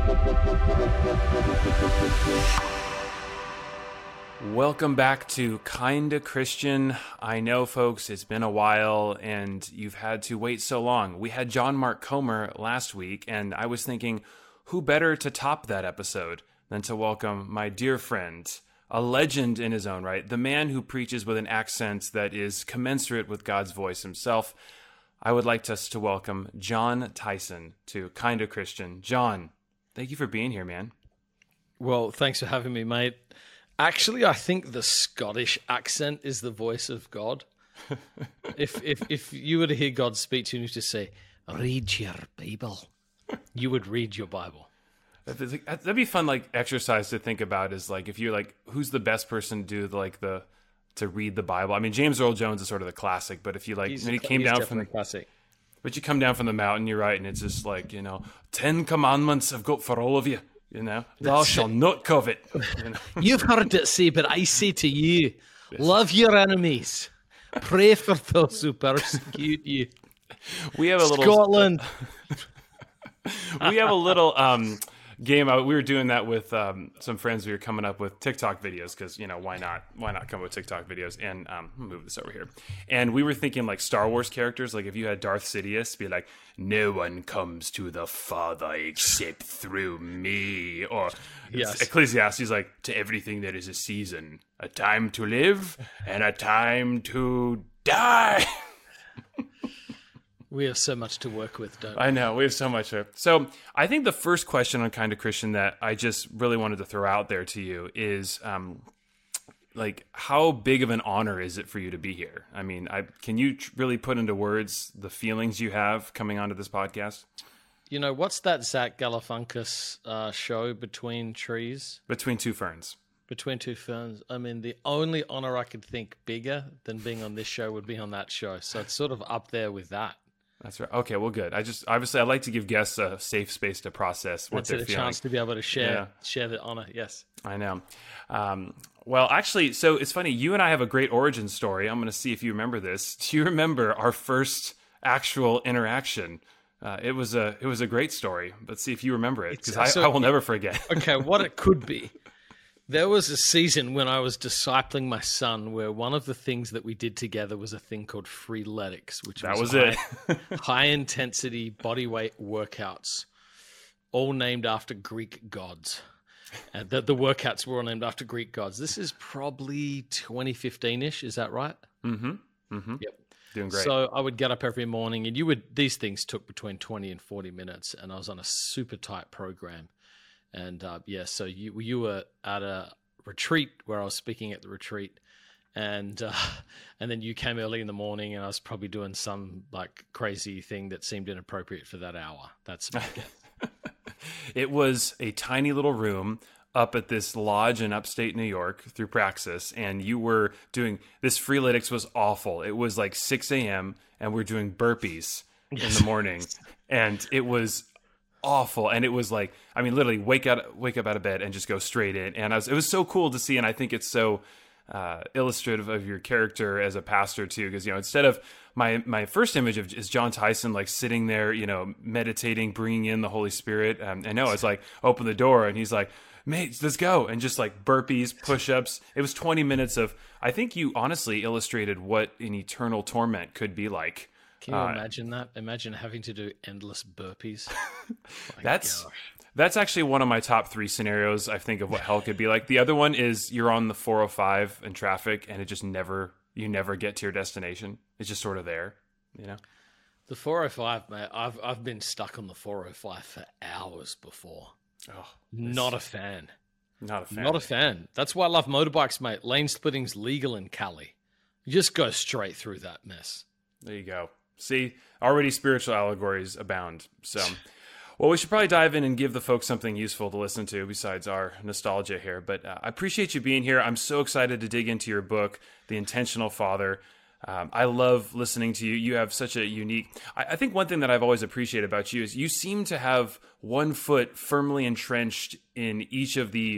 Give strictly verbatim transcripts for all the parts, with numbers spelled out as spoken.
Welcome back to Kinda Christian. I know, folks, it's been a while and you've had to wait so long. We had John Mark Comer last week, and I was thinking, who better to top that episode than to welcome my dear friend, a legend in his own right, the man who preaches with an accent that is commensurate with God's voice himself. I would like us to welcome Jon Tyson to Kinda Christian. John, thank you for being here, man. Well, thanks for having me, mate. Actually, I think the Scottish accent is the voice of God. if if if you were to hear God speak to you and you to say, read your Bible, you would read your Bible. That'd be fun, like, exercise to think about is, like, if you're, like, who's the best person to do, the, like, the, to read the Bible? I mean, James Earl Jones is sort of the classic, but if you, like, He's when he a- came he's down from the definitely classic. But you come down from the mountain, you're right, and it's just like, you know, Ten Commandments I've got for all of you, you know? Thou shalt not covet. You know? You've heard it say, but I say to you, love your enemies. Pray for those who persecute you. We have a little... Scotland. we have a little um, game. out. We were doing that with um, some friends. We were coming up with TikTok videos because, you know, why not? Why not come up with TikTok videos? And um, I'll move this over here. And we were thinking like Star Wars characters. Like if you had Darth Sidious be like, no one comes to the Father except through me. Or Yes. Ecclesiastes like, to everything there is a season, a time to live and a time to die. We have so much to work with, don't we? I know, we have so much here. So I think the first question on Kinda Christian that I just really wanted to throw out there to you is, um, like, how big of an honor is it for you to be here? I mean, I can you tr- really put into words the feelings you have coming onto this podcast? You know, what's that Zach Galifianakis uh, show, Between Trees? Between Two Ferns. Between Two Ferns. I mean, the only honor I could think bigger than being on this show would be on that show. So it's sort of up there with that. That's right. Okay, well, good. I just, obviously, I like to give guests a safe space to process what That's they're it, a feeling. chance to be able to share Yeah. share the honor. Yes. I know. Um, well, actually, so it's funny. You and I have a great origin story. I'm going to see if you remember this. Do you remember our first actual interaction? Uh, it was a it was a great story. But see if you remember it, because I, so- I will never forget. Okay, what it could be. There was a season when I was discipling my son where one of the things that we did together was a thing called Freeletics, which That was, was it. high, high intensity body weight workouts, all named after Greek gods. And the, the workouts were all named after Greek gods. This is probably twenty fifteen-ish, is that right? Mm-hmm. Mm-hmm. Yep. Doing great. So I would get up every morning, and you would these things took between twenty and forty minutes, and I was on a super tight program. And uh, yeah, so you you were at a retreat where I was speaking at the retreat, and uh, and then you came early in the morning, and I was probably doing some like crazy thing that seemed inappropriate for that hour. That's my guess. It was a tiny little room up at this lodge in upstate New York through Praxis, and you were doing this. Freeletics was awful. It was like six a.m. and we're doing burpees in the morning, and it was awful. And it was like, I mean, literally wake out, wake up out of bed and just go straight in. And I was, it was so cool to see. And I think it's so uh, illustrative of your character as a pastor too. Cause you know, instead of my, my first image of is Jon Tyson, like sitting there, you know, meditating, bringing in the Holy Spirit. Um, I know it's like, open the door and he's like, mate, let's go. And just like burpees, push-ups. It was twenty minutes of, I think you honestly illustrated what an eternal torment could be like. Can you Uh, imagine that? Imagine having to do endless burpees. My That's gosh. that's actually one of my top three scenarios. I think of what hell could be like. The other one is you're on the four oh five in traffic, and it just never you never get to your destination. It's just sort of there, you know. The four oh five, mate. I've I've been stuck on the four oh five for hours before. Oh, Not a fan. not a fan. Not a fan. That's why I love motorbikes, mate. Lane splitting's legal in Cali. You just go straight through that mess. There you go. See, already spiritual allegories abound. So, well, we should probably dive in and give the folks something useful to listen to besides our nostalgia here. But uh, I appreciate you being here. I'm so excited to dig into your book, The Intentional Father. Um, I love listening to you. You have such a unique... I, I think one thing that I've always appreciated about you is you seem to have one foot firmly entrenched in each of the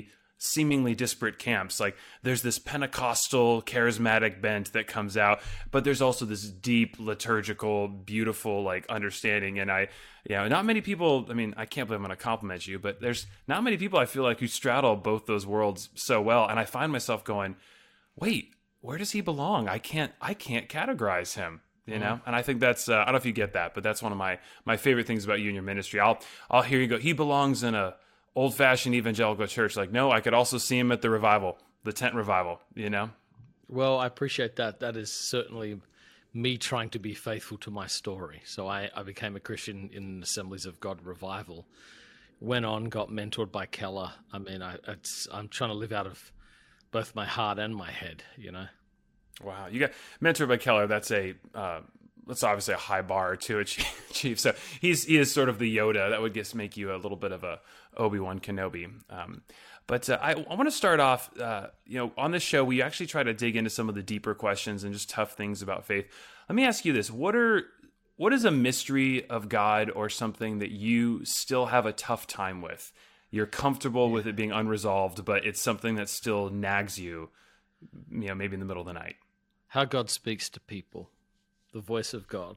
seemingly disparate camps. Like there's this Pentecostal charismatic bent that comes out, but there's also this deep liturgical, beautiful like understanding. And I, you know, not many people, I mean, I can't believe I'm going to compliment you, but there's not many people I feel like who straddle both those worlds so well. And I find myself going, wait, where does he belong? I can't, I can't categorize him. You know, and I think that's, uh, I don't know if you get that, but that's one of my, my favorite things about you and your ministry. I'll, I'll hear you go, he belongs in a old fashioned evangelical church. Like, no, I could also see him at the revival, the tent revival, you know? Well, I appreciate that. That is certainly me trying to be faithful to my story. So I, I became a Christian in Assemblies of God revival, went on, got mentored by Keller. I mean, I, it's, I'm trying to live out of both my heart and my head, you know? Wow, you got mentored by Keller. That's a uh, that's obviously a high bar to achieve. So he's he is sort of the Yoda that would just make you a little bit of a Obi-Wan Kenobi. Um, but uh, I, I want to start off. Uh, you know, on this show, we actually try to dig into some of the deeper questions and just tough things about faith. Let me ask you this: what are what is a mystery of God or something that you still have a tough time with? You're comfortable with it being unresolved, but it's something that still nags you. You know, maybe in the middle of the night. How God speaks to people, the voice of God.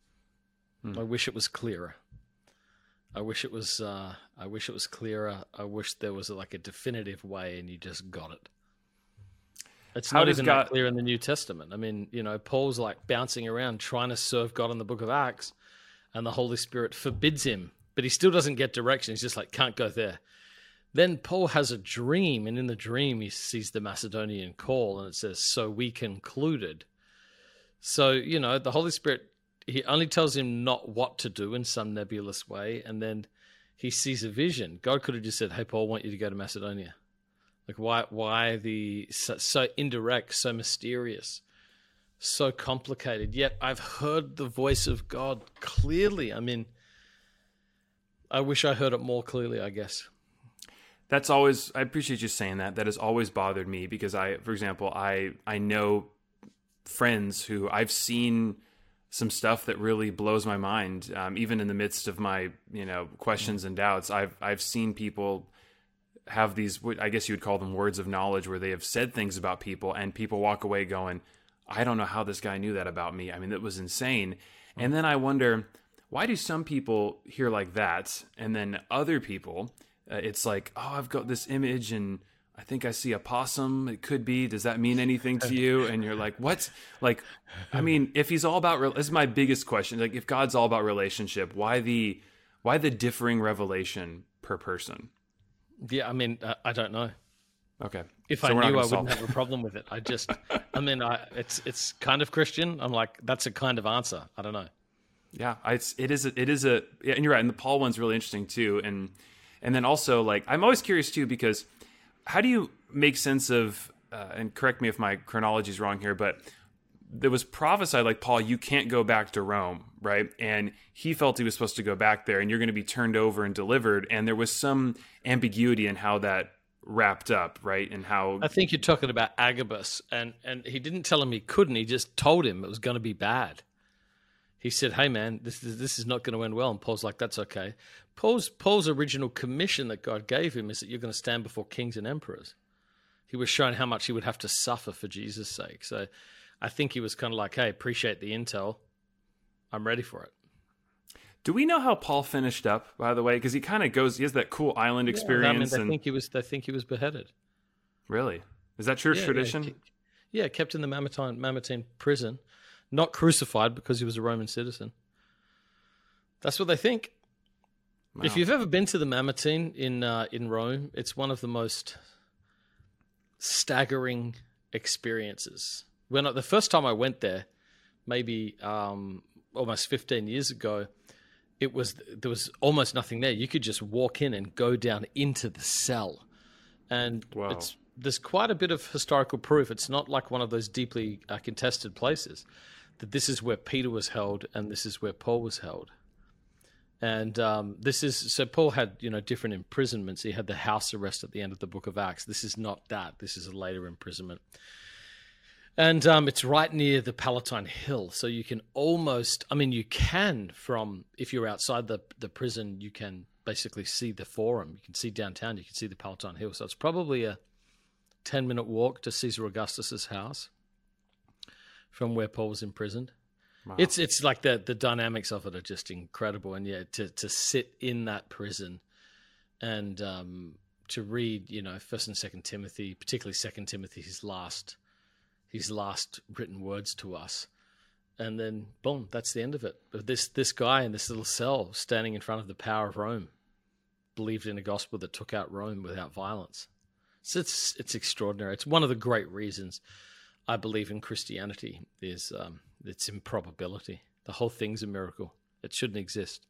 Hmm. I wish it was clearer. I wish it was. Uh, I wish it was clearer. I wish there was like a definitive way, and you just got it. It's How not even God... that clear in the New Testament. I mean, you know, Paul's like bouncing around trying to serve God in the Book of Acts, and the Holy Spirit forbids him, but he still doesn't get direction. He's just like, can't go there. Then Paul has a dream, and in the dream he sees the Macedonian call, and it says, so we concluded. So, you know, the Holy Spirit, he only tells him not what to do in some nebulous way, and then he sees a vision. God could have just said, hey, Paul, I want you to go to Macedonia. Like, why why the so, so indirect, so mysterious, so complicated? Yet I've heard the voice of God clearly. I mean, I wish I heard it more clearly, I guess. That's always, I appreciate you saying that. That has always bothered me because I, for example, I, I know friends who I've seen some stuff that really blows my mind. Um, even in the midst of my, you know, questions and doubts, I've, I've seen people have these, I guess you would call them words of knowledge, where they have said things about people and people walk away going, I don't know how this guy knew that about me. I mean, that was insane. And then I wonder, why do some people hear like that? And then other people, Uh, it's like, oh, I've got this image and I think I see a possum. It could be. Does that mean anything to you? And you're like, what? Like, I mean, if he's all about, re- this is my biggest question. Like, if God's all about relationship, why the, why the differing revelation per person? Yeah, I mean, uh, I don't know. Okay. If so I knew, I solve. wouldn't have a problem with it. I just, I mean, I, it's it's kind of Christian. I'm like, that's a kind of answer. I don't know. Yeah, I, it's, it is. A, it is a. Yeah, and you're right. And the Paul one's really interesting too. And and then also, like, I'm always curious too, because how do you make sense of? Uh, and correct me if my chronology is wrong here, but there was prophesied, like, Paul, you can't go back to Rome, right? And he felt he was supposed to go back there, and you're going to be turned over and delivered. And there was some ambiguity in how that wrapped up, right? And how I think you're talking about Agabus, and and he didn't tell him he couldn't. He just told him it was going to be bad. He said, "Hey, man, this is this is not going to end well." And Paul's like, "That's okay." Paul's Paul's original commission that God gave him is that you're going to stand before kings and emperors. He was shown how much he would have to suffer for Jesus' sake. So I think he was kind of like, hey, appreciate the intel. I'm ready for it. Do we know how Paul finished up, by the way? Because he kind of goes, he has that cool island yeah, experience. I mean, they and... think he was. They think he was beheaded. Really? Is that church yeah, tradition? Yeah, yeah, kept in the Mamertine, Mamertine prison, not crucified because he was a Roman citizen. That's what they think. Wow. If you've ever been to the Mamertine in uh, in Rome, it's one of the most staggering experiences. When I, the first time I went there, maybe um, almost fifteen years ago, it was there was almost nothing there. You could just walk in and go down into the cell, and wow. it's there's quite a bit of historical proof. It's not like one of those deeply uh, contested places. That this is where Peter was held, and this is where Paul was held. And um, this is so Paul had, you know, different imprisonments. He had the house arrest at the end of the book of Acts. This is not that. This is a later imprisonment. And um, it's right near the Palatine Hill. So you can almost, I mean, you can from, if you're outside the, the prison, you can basically see the Forum. You can see downtown, you can see the Palatine Hill. So it's probably a ten-minute walk to Caesar Augustus's house from where Paul was imprisoned. Wow. It's it's like the the dynamics of it are just incredible. And yeah, to, to sit in that prison and um, to read, you know, First and Second Timothy, particularly Second Timothy, his last his last written words to us, and then boom, that's the end of it. But this this guy in this little cell, standing in front of the power of Rome, believed in a gospel that took out Rome without violence. So it's it's extraordinary. It's one of the great reasons I believe in Christianity is um, its improbability. The whole thing's a miracle. It shouldn't exist.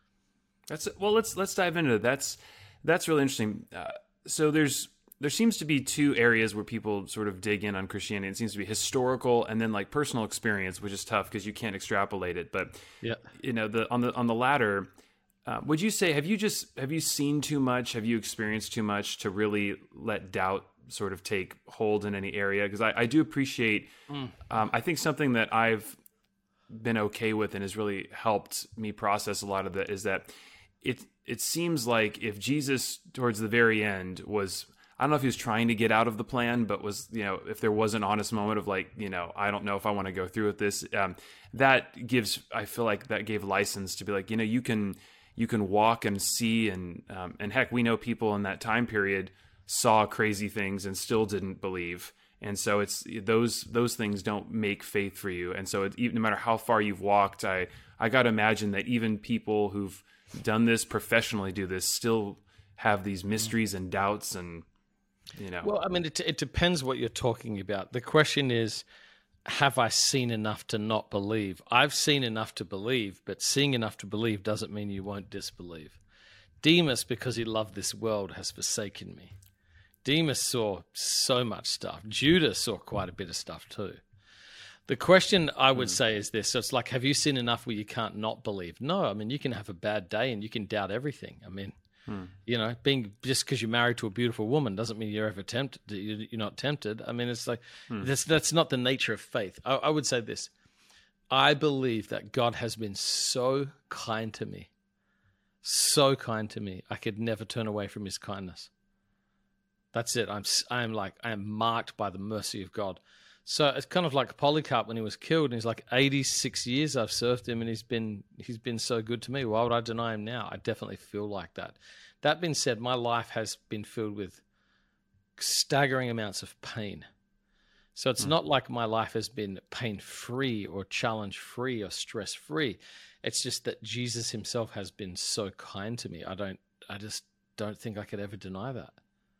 That's well. Let's let's dive into it. That's that's really interesting. Uh, so there's there seems to be two areas where people sort of dig in on Christianity. It seems to be historical and then like personal experience, which is tough because you can't extrapolate it. But yeah, you know, the on the on the latter, uh, would you say have you just have you seen too much? Have you experienced too much to really let doubt sort of take hold in any area? Because I, I do appreciate, mm. um, I think something that I've been okay with and has really helped me process a lot of that is that it it seems like if Jesus towards the very end was, I don't know if he was trying to get out of the plan, but was, you know, if there was an honest moment of like, you know, I don't know if I want to go through with this, um, that gives, I feel like that gave license to be like, you know, you can, you can walk and see and, um, and heck, we know people in that time period saw crazy things and still didn't believe. And so it's those, those things don't make faith for you. And so it, even no matter how far you've walked, I, I got to imagine that even people who've done this professionally do this still have these mysteries and doubts and, you know. Well, I mean, it, it depends what you're talking about. The question is, have I seen enough to not believe? I've seen enough to believe, but seeing enough to believe doesn't mean you won't disbelieve. Demas, because he loved this world, has forsaken me. Demas saw so much stuff. Judas saw quite a bit of stuff too. The question I would mm. say is this. So it's like, have you seen enough where you can't not believe? No, I mean, you can have a bad day and you can doubt everything. I mean, Hmm. you know, being just because you're married to a beautiful woman doesn't mean you're ever tempted. You're not tempted. I mean, it's like hmm. that's that's not the nature of faith. I, I would say this: I believe that God has been so kind to me, so kind to me. I could never turn away from His kindness. That's it. I'm I'm like I am marked by the mercy of God. So it's kind of like Polycarp when he was killed, and he's like, eighty-six years I've served him, and he's been he's been so good to me. Why would I deny him now? I definitely feel like that. That being said, my life has been filled with staggering amounts of pain. So it's mm. not like my life has been pain-free or challenge-free or stress-free. It's just that Jesus himself has been so kind to me. I don't, I just don't think I could ever deny that.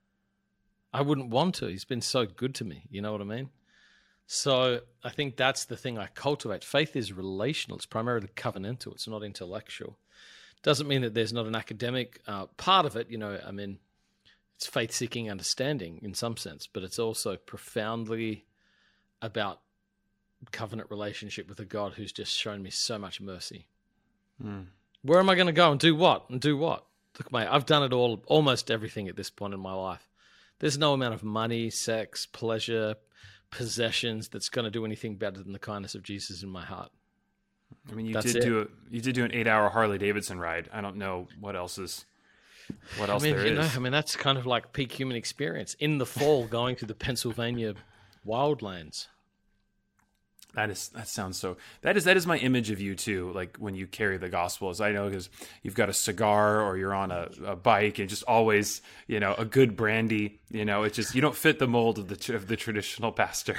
I wouldn't want to. He's been so good to me. You know what I mean? So I think that's the thing I cultivate. Faith is relational. It's primarily covenantal. It's not intellectual. Doesn't mean that there's not an academic uh, part of it. You know, I mean, it's faith-seeking understanding in some sense, but it's also profoundly about covenant relationship with a God who's just shown me so much mercy. Mm. Where am I going to go and do what? And do what? Look, mate, I've done it all, almost everything at this point in my life. There's no amount of money, sex, pleasure, possessions that's going to do anything better than the kindness of Jesus in my heart. I mean, you That's did it. do a, you did do an eight-hour Harley Davidson ride. I don't know what else is what else I mean, there you is. Know, I mean, that's kind of like peak human experience in the fall, going to the Pennsylvania wildlands. That is that sounds so. That is that is my image of you too. Like when you carry the gospel, as I know, because you've got a cigar or you're on a, a bike, and just always, you know, a good brandy. You know, it's just you don't fit the mold of the of the traditional pastor.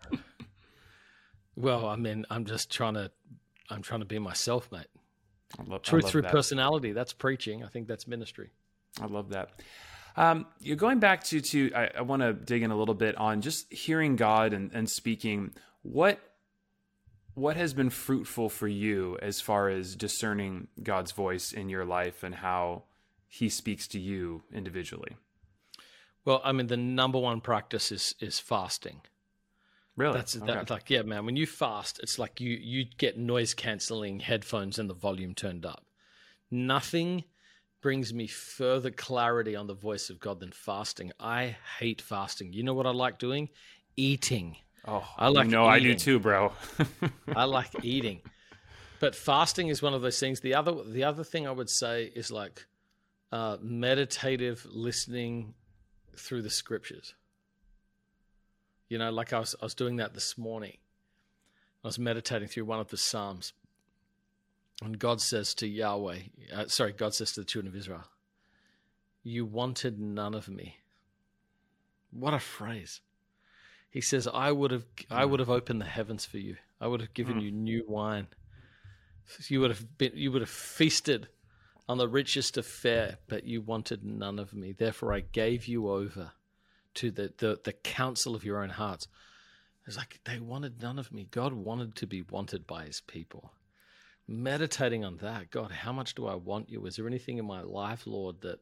Well, I mean, I'm just trying to. I'm trying to be myself, mate. I love, Truth I love through that. personality. That's preaching. I think that's ministry. I love that. Um, you're going back to, to I, I want to dig in a little bit on just hearing God and, and speaking. What, what has been fruitful for you as far as discerning God's voice in your life and how he speaks to you individually? Well, I mean, the number one practice is, is fasting. Really? That's okay. that, like, yeah, man, when you fast, it's like you, you get noise canceling headphones and the volume turned up. Nothing brings me further clarity on the voice of God than fasting. I hate fasting. You know what I like doing? Eating. Oh, I like you know, I do eating. too, bro. I like eating. But fasting is one of those things. The other the other thing I would say is like uh, meditative listening through the scriptures. You know, like I was I was doing that this morning. I was meditating through one of the Psalms. And God says to Yahweh, uh, sorry, God says to the children of Israel, "You wanted none of me." What a phrase. He says, I would have I would have opened the heavens for you. I would have given mm. you new wine. You would have been you would have feasted on the richest of fare, but you wanted none of me. Therefore I gave you over to the, the, the counsel of your own hearts. It's like they wanted none of me. God wanted to be wanted by his people. Meditating on that, God, how much do I want you? Is there anything in my life, Lord, that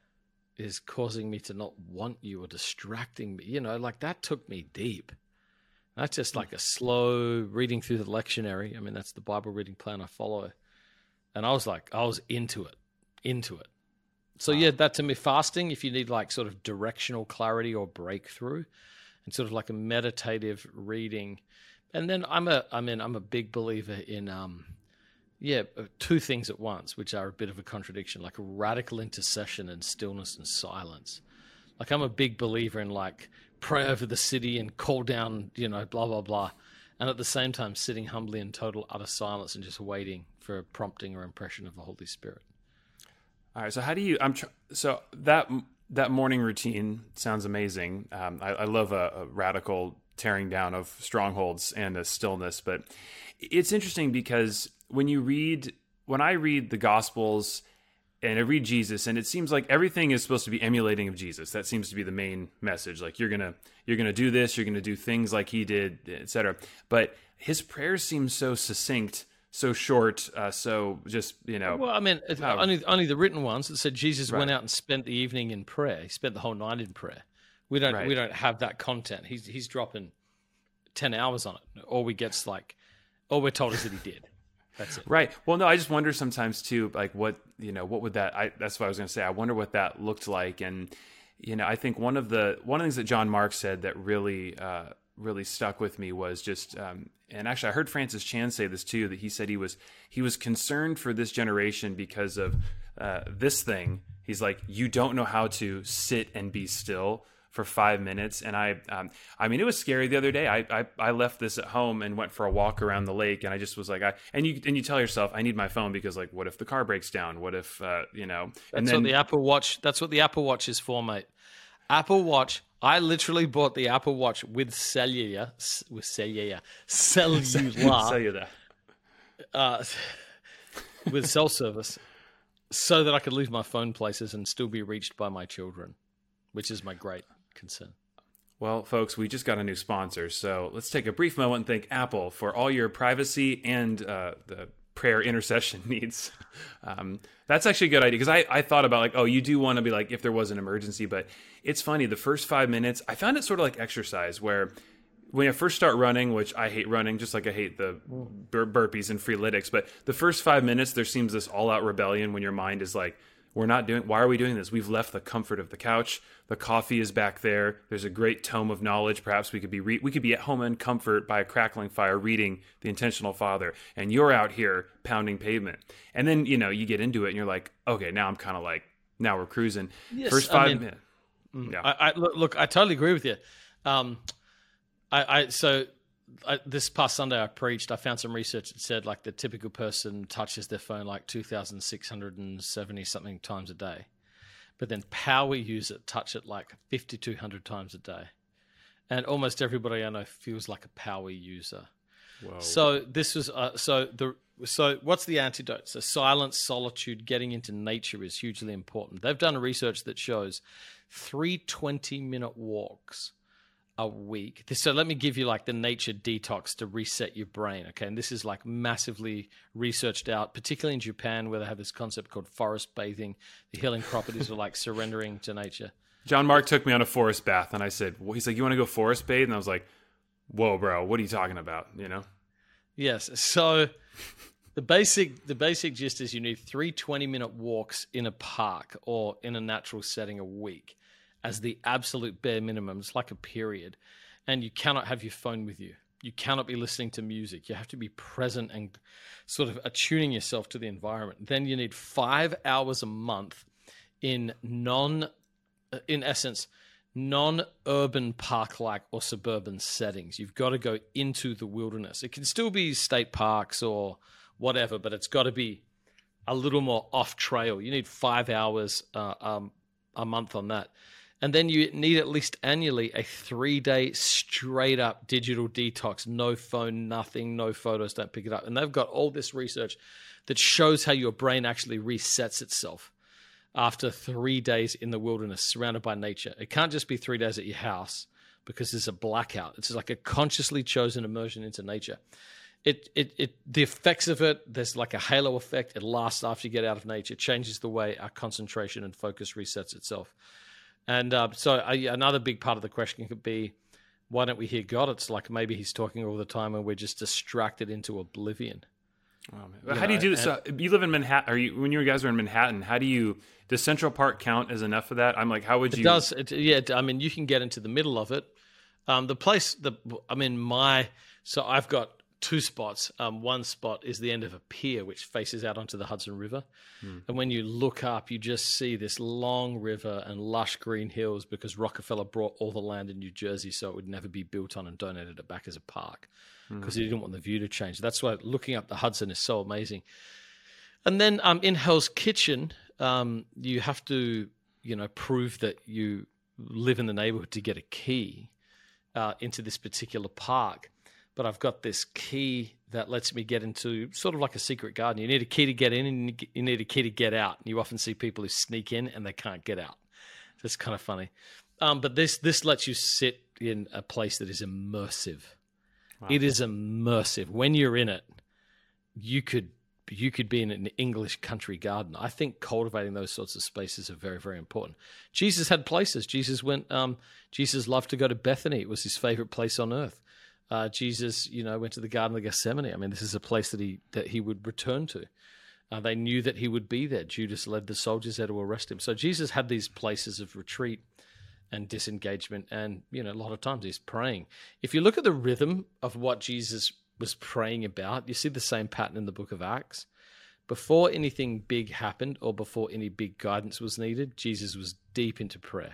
is causing me to not want you or distracting me? You know, like that took me deep. That's just like a slow reading through the lectionary. I mean, that's the Bible reading plan I follow. And I was like, I was into it, into it. So wow. yeah, that to me, fasting, if you need like sort of directional clarity or breakthrough and sort of like a meditative reading. And then I'm a, I mean, I'm a big believer in, um, yeah, two things at once, which are a bit of a contradiction, like a radical intercession and stillness and silence. Like I'm a big believer in like pray over the city and call down, you know, blah, blah, blah. And at the same time, sitting humbly in total utter silence and just waiting for a prompting or impression of the Holy Spirit. All right. So how do you, I'm tr- so that, that morning routine sounds amazing. Um, I, I love a, a radical tearing down of strongholds and a stillness, but it's interesting because when you read, when I read the Gospels and I read Jesus, and it seems like everything is supposed to be emulating of Jesus. That seems to be the main message. Like you're gonna, you're gonna do this, you're gonna do things like he did, et cetera. But his prayers seem so succinct, so short, uh, so just you know. Well, I mean, uh, only only the written ones that said Jesus right. went out and spent the evening in prayer. He spent the whole night in prayer. We don't right. we don't have that content. He's he's dropping ten hours on it. All we get's like, all we're told is that he did. That's it. Right. Well, no, I just wonder sometimes too, like what, you know, what would that, I, that's what I was going to say. I wonder what that looked like. And, you know, I think one of the, one of the things that John Mark said that really, uh, really stuck with me was just, um, and actually I heard Francis Chan say this too, that he said he was, he was concerned for this generation because of, uh, this thing. He's like, you don't know how to sit and be still for five minutes. And I, um, I mean, it was scary the other day. I, I, I left this at home and went for a walk around the lake. And I just was like, I, and you, and you tell yourself, I need my phone because like, what if the car breaks down? What if, uh, you know, that's and then what the Apple Watch, that's what the Apple Watch is for, mate. Apple Watch. I literally bought the Apple Watch with cellular, with cellular, cellular, cellular. uh, with cell service so that I could leave my phone places and still be reached by my children, which is my great concern. Well, folks, we just got a new sponsor, so let's take a brief moment and thank Apple for all your privacy and uh, the prayer intercession needs. Um, that's actually a good idea because I, I thought about like, oh, you do want to be like if there was an emergency, but it's funny. The first five minutes, I found it sort of like exercise where when I first start running, which I hate running, just like I hate the bur- burpees and freeletics, but the first five minutes, there seems this all-out rebellion when your mind is like, we're not doing, why are we doing this? We've left the comfort of the couch. The coffee is back there. There's a great tome of knowledge. Perhaps we could be, re- we could be at home in comfort by a crackling fire, reading The Intentional Father. And you're out here pounding pavement. And then, you know, you get into it and you're like, okay, now I'm kind of like, now we're cruising. Yes, First five I mean, minutes. Yeah. I, I, look, look, I totally agree with you. Um, I, I, so I, this past Sunday I preached, I found some research that said like the typical person touches their phone like two thousand six hundred seventy something times a day. But then power users touch it like five thousand two hundred times a day. And almost everybody I know feels like a power user. Whoa. So this was, uh, so the, so what's the antidote? So silence, solitude, getting into nature is hugely important. They've done a research that shows three twenty minute walks a week. So let me give you like the nature detox to reset your brain. Okay. And this is like massively researched out, particularly in Japan, where they have this concept called forest bathing. The healing properties are like surrendering to nature. John Mark took me on a forest bath and I said, well, he's like, you want to go forest bathe? And I was like, whoa, bro, what are you talking about? You know? Yes. So the basic, the basic gist is you need three twenty minute walks in a park or in a natural setting a week as the absolute bare minimum. It's like a period. and you cannot have your phone with you. You cannot be listening to music. You have to be present and sort of attuning yourself to the environment. Then you need five hours a month in non, in essence, non-urban park-like or suburban settings. You've got to go into the wilderness. It can still be state parks or whatever, but it's got to be a little more off-trail. You need five hours uh, um, a month on that. And then you need at least annually a three-day straight-up digital detox. No phone, nothing, no photos, don't pick it up. And they've got all this research that shows how your brain actually resets itself after three days in the wilderness, surrounded by nature. It can't just be three days at your house because there's a blackout. It's like a consciously chosen immersion into nature. It, it, it, the effects of it, there's like a halo effect. It lasts after you get out of nature. It changes the way our concentration and focus resets itself. And uh, so uh, another big part of the question could be, why don't we hear God? It's like maybe he's talking all the time and we're just distracted into oblivion. Oh, man. How know, do you do this? And, so you live in Manhattan. Are you, when you guys are in Manhattan, how do you, does Central Park count as enough of that? I'm like, how would you? It does. It, yeah. I mean, you can get into the middle of it. Um, the place, the I mean, my, so I've got two spots. Um, one spot is the end of a pier, which faces out onto the Hudson River. Hmm. And when you look up, you just see this long river and lush green hills because Rockefeller brought all the land in New Jersey so it would never be built on and donated it back as a park because hmm. he didn't want the view to change. That's why looking up the Hudson is so amazing. And then um, in Hell's Kitchen, um, you have to, you know, prove that you live in the neighborhood to get a key uh, into this particular park. But I've got this key that lets me get into sort of like a secret garden. You need a key to get in and you need a key to get out. And you often see people who sneak in and they can't get out. So it's kind of funny. Um, but this this lets you sit in a place that is immersive. Wow. It is immersive. When you're in it, you could you could be in an English country garden. I think cultivating those sorts of spaces are very, very important. Jesus had places. Jesus went. Um, Jesus loved to go to Bethany. It was his favorite place on earth. Uh, Jesus, you know, went to the Garden of Gethsemane. I mean, this is a place that he that he would return to. Uh, they knew that he would be there. Judas led the soldiers there to arrest him. So Jesus had these places of retreat and disengagement, and you know, a lot of times he's praying. If you look at the rhythm of what Jesus was praying about, you see the same pattern in the book of Acts. Before anything big happened or before any big guidance was needed, Jesus was deep into prayer.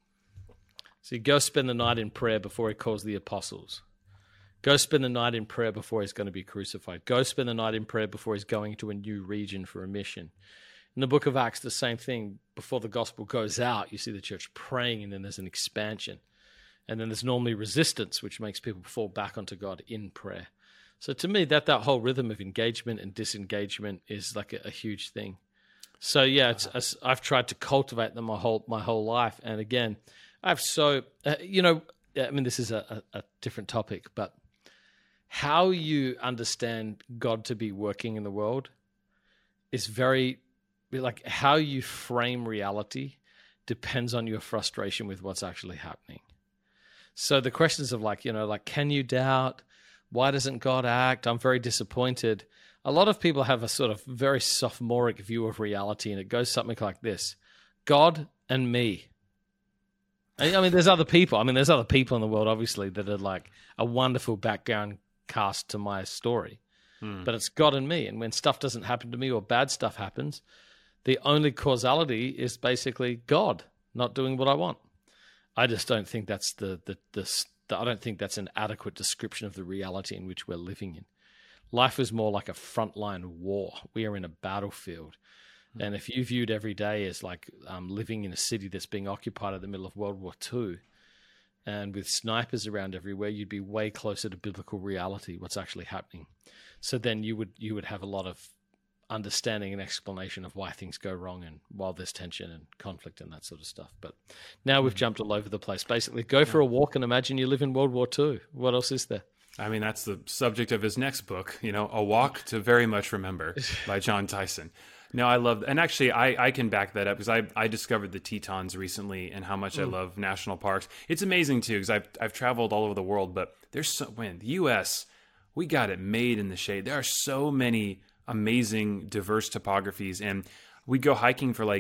So he'd go spend the night in prayer before he calls the apostles. Go spend the night in prayer before he's going to be crucified. Go spend the night in prayer before he's going to a new region for a mission. In the book of Acts, the same thing. Before the gospel goes out, you see the church praying, and then there's an expansion. And then there's normally resistance, which makes people fall back onto God in prayer. So to me, that that whole rhythm of engagement and disengagement is like a, a huge thing. So yeah, it's, it's, I've tried to cultivate them my whole my whole life. And again, I've so, uh, you know, I mean, this is a, a, a different topic, but how you understand God to be working in the world is very, like how you frame reality depends on your frustration with what's actually happening. So the questions of like, you know, like, can you doubt? Why doesn't God act? I'm very disappointed. A lot of people have a sort of very sophomoric view of reality, and it goes something like this: God and me. I mean, there's other people. I mean, there's other people in the world, obviously, that are like a wonderful background cast to my story. Hmm. But it's God and me. And when stuff doesn't happen to me or bad stuff happens, the only causality is basically God not doing what I want. I just don't think that's the the the, the I don't think that's an adequate description of the reality in which we're living in. Life is more like a frontline war. We are in a battlefield. Hmm. And if you viewed every day as like um, living in a city that's being occupied in the middle of World War Two, and with snipers around everywhere, you'd be way closer to biblical reality, what's actually happening. So then you would you would have a lot of understanding and explanation of why things go wrong and why there's tension and conflict and that sort of stuff. But now we've jumped all over the place. Basically, go for a walk and imagine you live in World War Two. What else is there? I mean, that's the subject of his next book, you know, A Walk to Very Much Remember by Jon Tyson. No, I love, and actually I, I can back that up because I I discovered the Tetons recently and how much mm. I love national parks. It's amazing too because I've I've traveled all over the world, but there's so when the U S we got it made in the shade. There are so many amazing diverse topographies, and we go hiking for like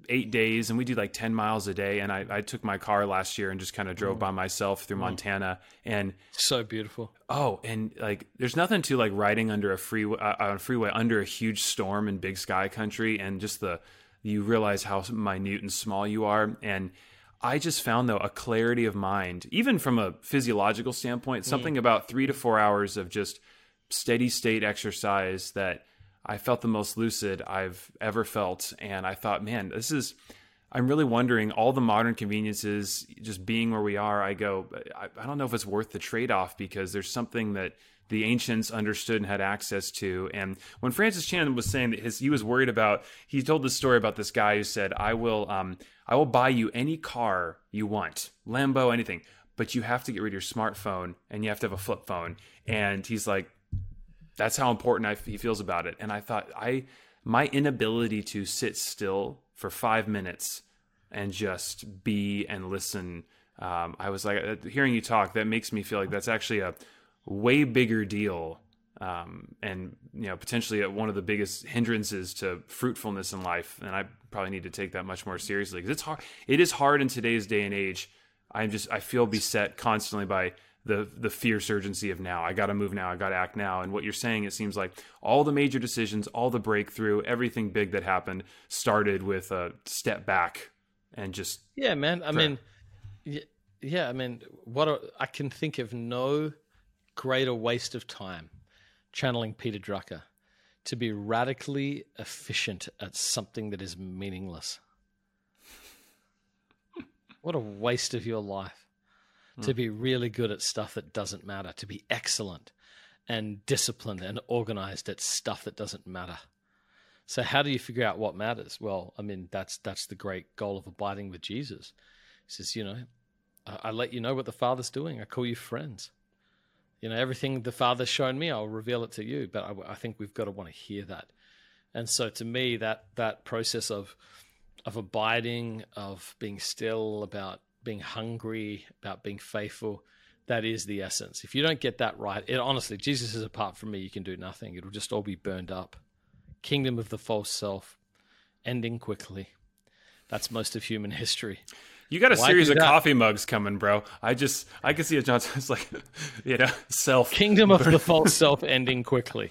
eight days, and we do like ten miles a day. And I, I took my car last year and just kind of drove mm. by myself through mm. Montana. And so beautiful. Oh, and like, there's nothing to like riding under a freeway, uh, on a freeway under a huge storm in Big Sky country, and just the you realize how minute and small you are. And I just found, though, a clarity of mind, even from a physiological standpoint, something mm. about three to four hours of just steady state exercise that I felt the most lucid I've ever felt. And I thought, man, this is, I'm really wondering, all the modern conveniences, just being where we are, I go, I, I don't know if it's worth the trade-off, because there's something that the ancients understood and had access to. And when Francis Chan was saying that his, he was worried about, he told this story about this guy who said, I will, um, I will buy you any car you want, Lambo, anything, but you have to get rid of your smartphone and you have to have a flip phone. And he's like, that's how important I, he feels about it. And I thought, I, my inability to sit still for five minutes and just be and listen. Um, I was like, hearing you talk, that makes me feel like that's actually a way bigger deal, um, and you know, potentially one of the biggest hindrances to fruitfulness in life. And I probably need to take that much more seriously, because it's hard. It is hard in today's day and age. I'm just I feel beset constantly by the the fierce urgency of now. I got to move now. I got to act now. And what you're saying, it seems like all the major decisions, all the breakthrough, everything big that happened started with a step back and just yeah, man. I prayer. mean, yeah, I mean, what a, I can think of no greater waste of time, channeling Peter Drucker, to be radically efficient at something that is meaningless. What a waste of your life mm. to be really good at stuff that doesn't matter, to be excellent and disciplined and organized at stuff that doesn't matter. So how do you figure out what matters? Well, I mean, that's that's the great goal of abiding with Jesus. He says, you know, I, I let you know what the Father's doing. I call you friends. You know, everything the Father's shown me, I'll reveal it to you. But I, I think we've got to want to hear that. And so to me, that that process of of abiding, of being still, about being hungry, about being faithful, that is the essence. If you don't get that right, it honestly, Jesus is apart from me, you can do nothing. It'll just all be burned up. Kingdom of the false self, ending quickly. That's most of human history. You got a Why series of coffee mugs coming, bro. I just, I can see it, Johnson. It's like, you know, self. Kingdom of the false self ending quickly.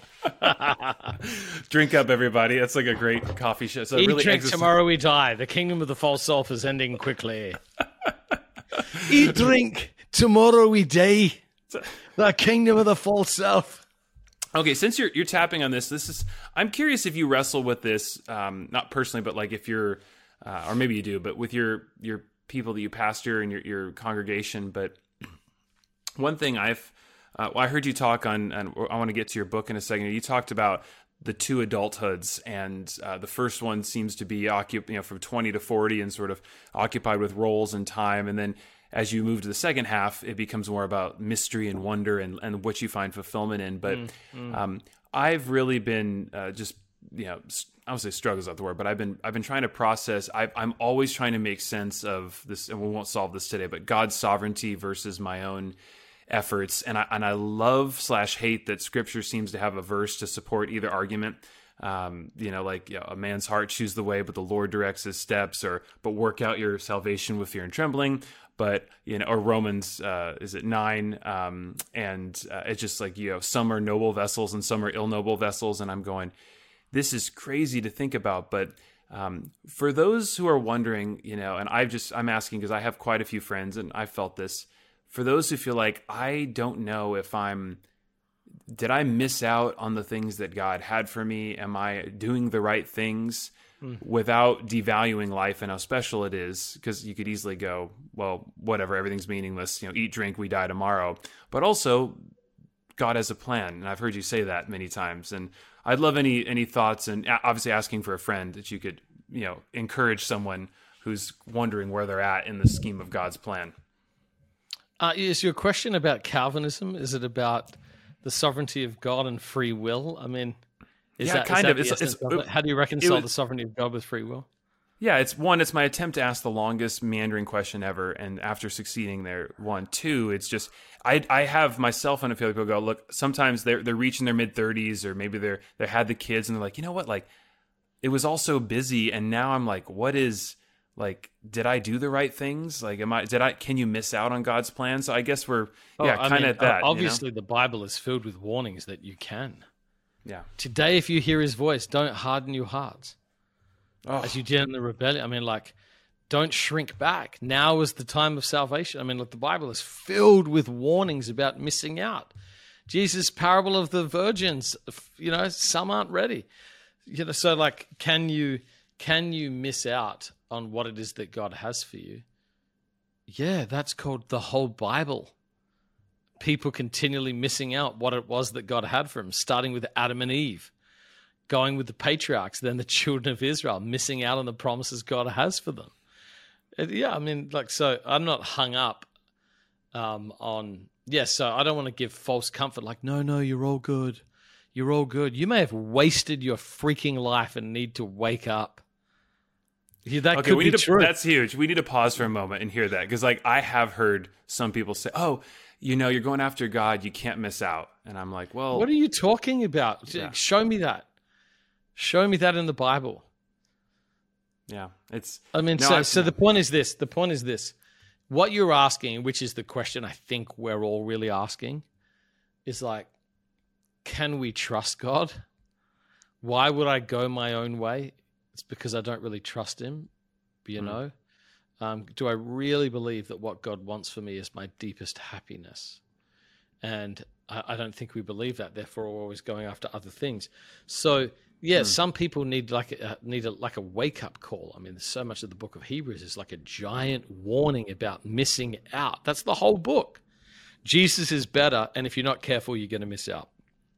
Drink up, everybody. That's like a great coffee show. So Eat, really drink, exist- tomorrow we die. The kingdom of the false self is ending quickly. Eat, drink, tomorrow we die. The kingdom of the false self. Okay, since you're you're tapping on this, this is. I'm curious if you wrestle with this, um, not personally, but like if you're, uh, or maybe you do, but with your your people that you pastor and your your congregation. But one thing I've, uh, well, I heard you talk on, and I want to get to your book in a second. You talked about the two adulthoods, and uh, the first one seems to be occup- you know, from twenty to forty, and sort of occupied with roles and time, and then as you move to the second half, it becomes more about mystery and wonder and, and what you find fulfillment in. But mm, mm. Um, I've really been uh, just, you know, I would say struggle is not the word, but I've been I've been trying to process. I've, I'm always trying to make sense of this, and we won't solve this today, but God's sovereignty versus my own efforts. And I and I love slash hate that Scripture seems to have a verse to support either argument. Um, you know, like, you know, a man's heart choose the way, but the Lord directs his steps, or but work out your salvation with fear and trembling. But, you know, or Romans, uh, is it nine? Um, and uh, it's just like, you know, some are noble vessels and some are ill noble vessels. And I'm going, this is crazy to think about. But um, for those who are wondering, you know, and I've just, I'm asking because I have quite a few friends and I felt this. For those who feel like, I don't know if I'm, did I miss out on the things that God had for me? Am I doing the right things? Without devaluing life and how special it is, because you could easily go, well, whatever, everything's meaningless, you know, eat, drink, we die tomorrow. But also, God has a plan, and I've heard you say that many times. And I'd love any any thoughts, and obviously asking for a friend that you could, you know, encourage someone who's wondering where they're at in the scheme of God's plan. Uh, is your question about Calvinism? Is it about the sovereignty of God and free will? I mean... Is yeah, that, kind is of. It's, it's, of it? How do you reconcile was, the sovereignty of God with free will? Yeah, it's one, it's my attempt to ask the longest meandering question ever. And after succeeding there, one, two, it's just, I I have myself and a few other people go, look, sometimes they're, they're reaching their mid thirties, or maybe they're, they had the kids and they're like, you know what, like, it was all so busy, and now I'm like, what is like? Did I do the right things? Like, am I? Did I? Can you miss out on God's plan? So I guess we're Oh, yeah, I kind mean, of at that. Obviously, you know? the Bible is filled with warnings that you can. Yeah. Today, if you hear his voice, don't harden your hearts. Oh. As you did in the rebellion. I mean, like, don't shrink back. Now is the time of salvation. I mean, look, the Bible is filled with warnings about missing out. Jesus' parable of the virgins, you know, some aren't ready. You know, so like, can you can you miss out on what it is that God has for you? Yeah, that's called the whole Bible. People continually missing out what it was that God had for them, starting with Adam and Eve, going with the patriarchs, then the children of Israel, missing out on the promises God has for them. Yeah, I mean, like, so I'm not hung up um, on, yeah, so I don't want to give false comfort, like, no, no, you're all good. You're all good. You may have wasted your freaking life and need to wake up. Yeah, that okay, could we be need to, true. That's huge. We need to pause for a moment and hear that. Because, like, I have heard some people say, oh, you know, you're going after God, you can't miss out. And I'm like, well. What are you talking about? Yeah. Show me that. Show me that in the Bible. Yeah, it's. I mean, no, so, I, so the point is this. The point is this. What you're asking, which is the question I think we're all really asking, is like, can we trust God? Why would I go my own way? It's because I don't really trust him, you mm. know? Um, do I really believe that what God wants for me is my deepest happiness? And I, I don't think we believe that. Therefore, we're always going after other things. So, yeah, mm. some people need like a, need a, like a wake-up call. I mean, there's so much of the book of Hebrews is like a giant warning about missing out. That's the whole book. Jesus is better, and if you're not careful, you're going to miss out.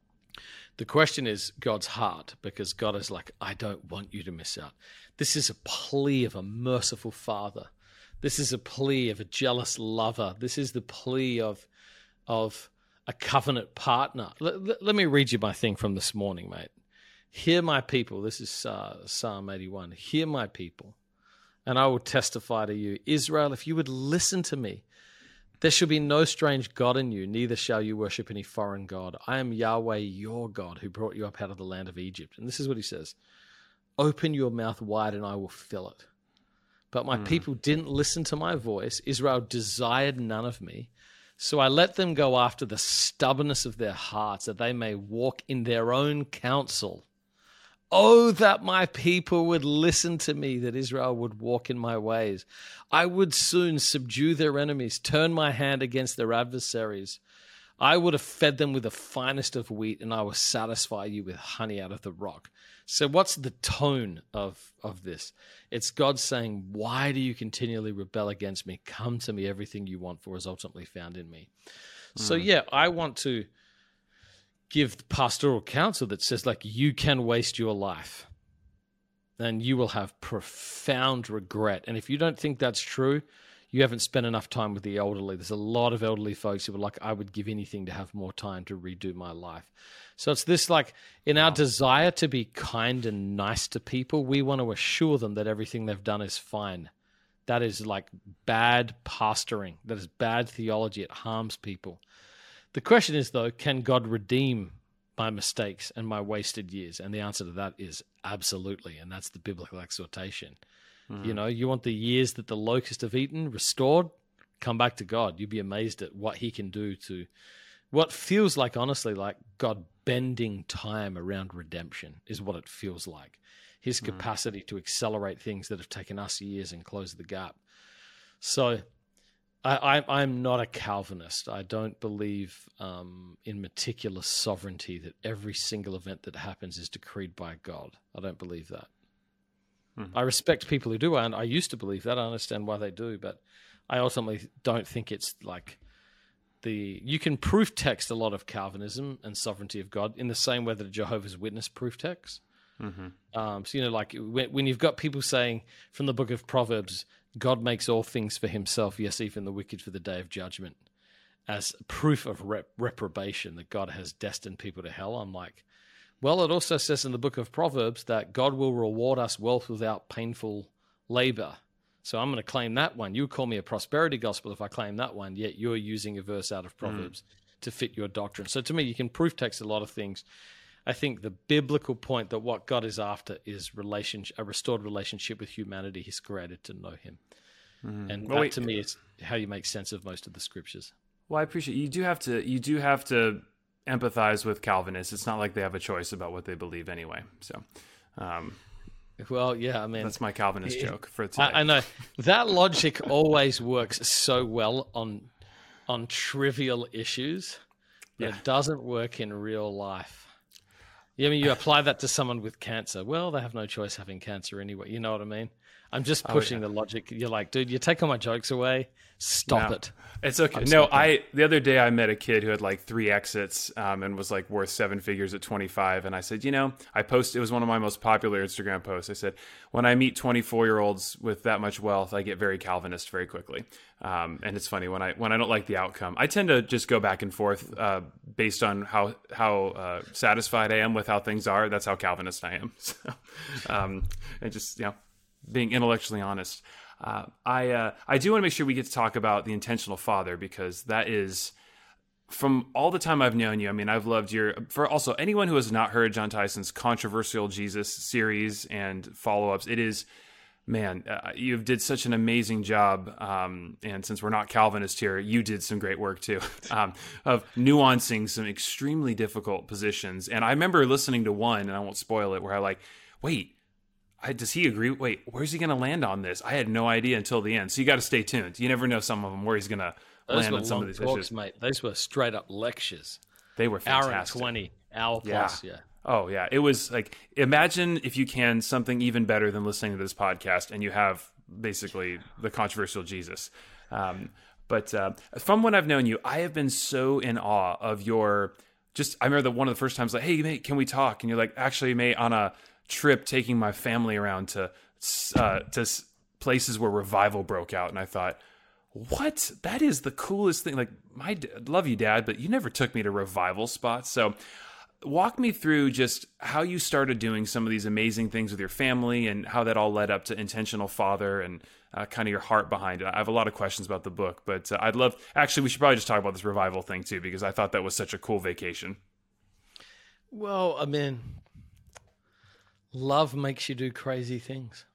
The question is God's heart, because God is like, I don't want you to miss out. This is a plea of a merciful father. This is a plea of a jealous lover. This is the plea of, of a covenant partner. Let, let, let me read you my thing from this morning, mate. Hear my people. This is uh, Psalm eighty-one. Hear my people, and I will testify to you. Israel, if you would listen to me, there shall be no strange God in you, neither shall you worship any foreign God. I am Yahweh, your God, who brought you up out of the land of Egypt. And this is what he says. Open your mouth wide and I will fill it. But my mm. people didn't listen to my voice. Israel desired none of me. So I let them go after the stubbornness of their hearts, that they may walk in their own counsel. Oh, that my people would listen to me, that Israel would walk in my ways. I would soon subdue their enemies, turn my hand against their adversaries. I would have fed them with the finest of wheat, and I will satisfy you with honey out of the rock. So what's the tone of, of this? It's God saying, why do you continually rebel against me? Come to me, everything you want for is ultimately found in me. Mm. So yeah, I want to give pastoral counsel that says, like, you can waste your life and you will have profound regret. And if you don't think that's true, you haven't spent enough time with the elderly. There's a lot of elderly folks who are like, I would give anything to have more time to redo my life. So it's this, like, in our desire to be kind and nice to people, we want to assure them that everything they've done is fine. That is like bad pastoring. That is bad theology. It harms people. The question is, though, can God redeem my mistakes and my wasted years? And the answer to that is absolutely, and that's the biblical exhortation. Mm-hmm. You know, you want the years that the locusts have eaten restored? Come back to God. You'll be amazed at what he can do to what feels like, honestly, like God bending time around redemption is what it feels like. His mm-hmm. capacity to accelerate things that have taken us years and close the gap. So I, I, I'm not a Calvinist. I don't believe um, in meticulous sovereignty, that every single event that happens is decreed by God. I don't believe that. Mm-hmm. I respect people who do, and I used to believe that. I understand why they do, but I ultimately don't think it's like the... You can proof text a lot of Calvinism and sovereignty of God in the same way that a Jehovah's Witness proof text. Mm-hmm. Um, so, you know, like when, when you've got people saying from the book of Proverbs, God makes all things for himself, yes, even the wicked for the day of judgment, as proof of rep- reprobation, that God has destined people to hell. I'm like, well, it also says in the book of Proverbs that God will reward us wealth without painful labor. So I'm going to claim that one. You call me a prosperity gospel if I claim that one, yet you're using a verse out of Proverbs mm. to fit your doctrine. So to me, you can proof text a lot of things. I think the biblical point that what God is after is relationship, a restored relationship with humanity. He's created to know him. Mm. And well, that wait. to me is how you make sense of most of the scriptures. Well, I appreciate you do have to you do have to empathize with Calvinists. It's not like they have a choice about what they believe anyway. So, um, well, yeah, I mean that's my Calvinist it, joke for today. I, I know that logic always works so well on on trivial issues, but yeah. it doesn't work in real life. Yeah, I mean, you apply that to someone with cancer. Well, they have no choice having cancer anyway. You know what I mean? I'm just pushing oh, yeah. the logic. You're like, dude, you take all my jokes away. Stop no, it. It's okay. I'm no, stopping. I the other day I met a kid who had like three exits um, and was like worth seven figures at twenty-five. And I said, you know, I posted, it was one of my most popular Instagram posts. I said, when I meet twenty-four year olds with that much wealth, I get very Calvinist very quickly. Um, and it's funny when I when I don't like the outcome, I tend to just go back and forth uh, based on how how uh, satisfied I am with how things are. That's how Calvinist I am. So, um, and just you know, being intellectually honest. Uh, I uh, I do want to make sure we get to talk about the intentional father, because that is, from all the time I've known you, I mean, I've loved your, for also anyone who has not heard Jon Tyson's Controversial Jesus series and follow-ups, it is, man, uh, you did such an amazing job. Um, and since we're not Calvinist here, you did some great work too, um, of nuancing some extremely difficult positions. And I remember listening to one, and I won't spoil it, where I like, wait, I, does he agree? Wait, where's he going to land on this? I had no idea until the end. So you got to stay tuned. You never know some of them where he's going to land on some of these talks, issues. Mate. Those were straight up lectures. They were fantastic. Hour and twenty, hour plus, yeah. yeah. Oh, yeah. It was like, imagine if you can, something even better than listening to this podcast, and you have basically the Controversial Jesus. Um, but uh, from when I've known you, I have been so in awe of your, just, I remember that one of the first times, like, hey, mate, can we talk? And you're like, actually, mate, on a trip taking my family around to uh, to places where revival broke out, and I thought, what? That is the coolest thing. Like, my love you, Dad, but you never took me to revival spots. So, walk me through just how you started doing some of these amazing things with your family, and how that all led up to Intentional Father, and uh, kind of your heart behind it. I have a lot of questions about the book, but uh, I'd love. Actually, we should probably just talk about this revival thing too, because I thought that was such a cool vacation. Well, I mean, love makes you do crazy things.